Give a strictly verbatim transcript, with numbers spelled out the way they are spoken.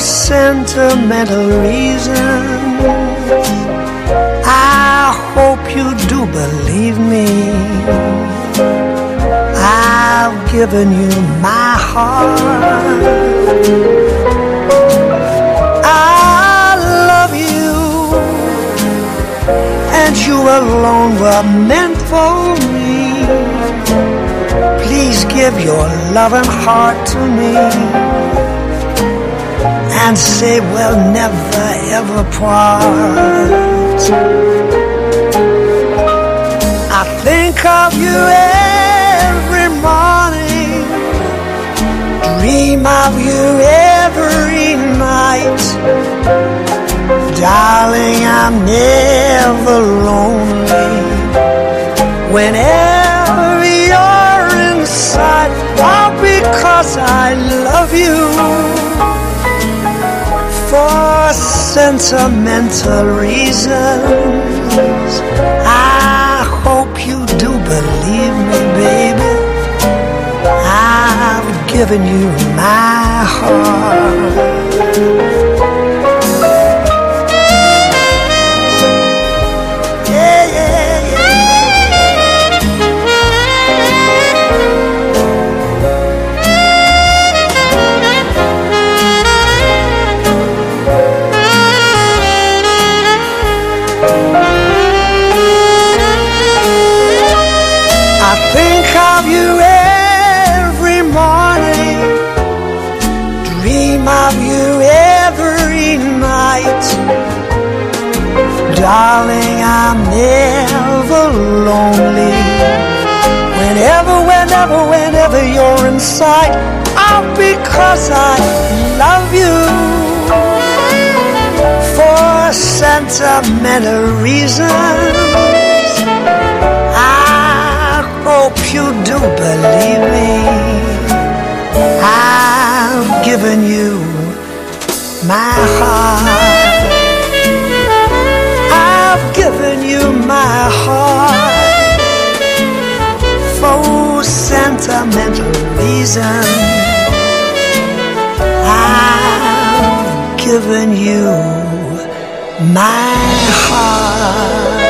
sentimental reasons. I hope you do believe me. I've given you my heart. I love you, and you alone were meant for me. Please give your loving heart to me, and say we'll never ever part. I think of you every morning, dream of you every night. Darling, I'm never lonely whenever you're inside. All because I love you. For sentimental reasons, I hope you do believe me, baby. I've given you my heart. Yeah, yeah, I think of you every morning, dream of you every night. Darling, I'm never lonely whenever, whenever, whenever you're in sight. All because I love you. For sentimental reasons, I hope you do believe me. I've given you my heart. I've given you my heart. For sentimental reasons, I've given you my heart.